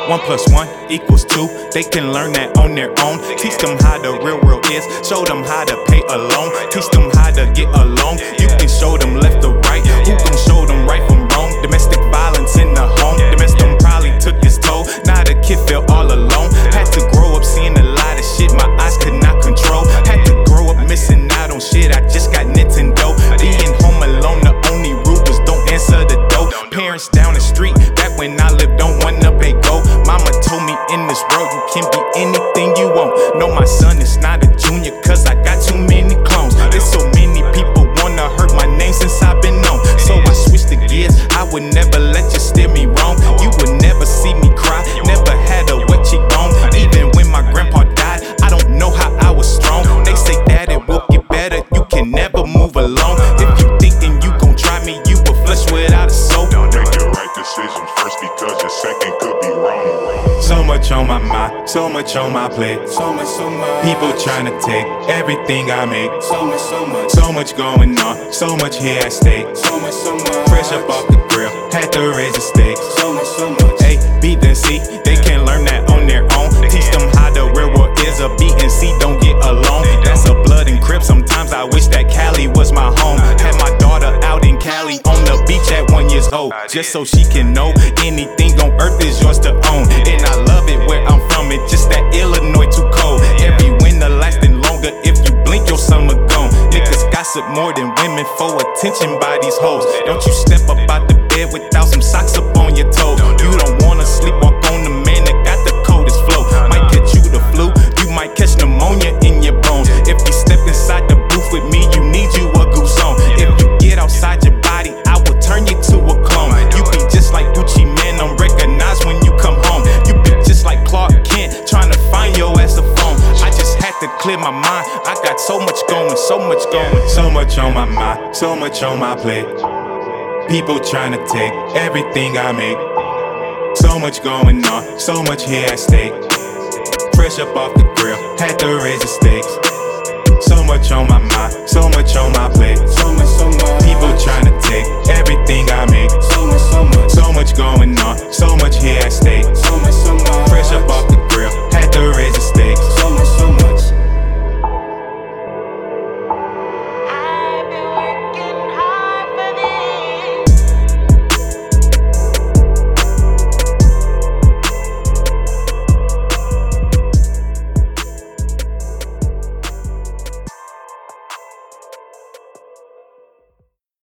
1 + 1 = 2. They can learn that on their own. Teach them how the real world is. Show them how to pay a loan. Teach them how to get along. You can show them left or right. Who gon' show them right from wrong? Domestic violence in the home. The mess them probably took its toll. Now the kid felt all alone. Had to grow up seeing a lot of shit my eyes could not control. Had to grow up missing out on shit. I just got Nintendo. Being home alone, the only rule was don't answer the door. Parents down the street, back when I lived on one up a go. Mama told me in this world you can be anything you want. No, my son is not a junior, cause I got too many clones. There's so many people wanna hurt my name since I've been known. So I switched the gears, I would never let you steer me wrong. You would never see me cry, never had a wet cheekbone. Even when my grandpa died, I don't know how I was strong. They say that it will get better, you can never move alone. If you thinking you gon' try me, you will flesh without a soul. Make the right decisions first, because your second could be wrong. So much on my mind, so much on my plate. So much. People trying to take everything I make. So much going on, so much here at stake. Fresh up off the grill, had to raise the stakes. A, B, then C, they can learn that on their own. Teach them how the real world is. A B and C don't get along. That's a blood and crib. Sometimes I wish that Cali was my home. Had my daughter out in Cali on the beach at 1 year old, just so she can know anything on earth is yours to own. And I love it where I'm from, it's just that Illinois too cold. Every winter lasting longer, if you blink your summer gone. Niggas gossip more than women for attention by these hoes. Don't you step up out the bed without some socks up on your toe. You don't wanna sleepwalk on the man that got the coldest flow. Might catch you the flu, you might catch pneumonia in your bones. If you step inside the booth with me, you need you a goose on. If you get outside your body, I will turn you to a clone. You be just like Gucci Mane, I'm recognized when you come home. You be just like Clark Kent, trying to find your ass a phone. I just had to clear my mind, I got so much going, so much going. So much on my mind, so much on my plate. People trying to take everything I make. So much going on, so much here at stake. Fresh up off the grill, had to raise the stakes. So much on my mind, so much on my plate. So much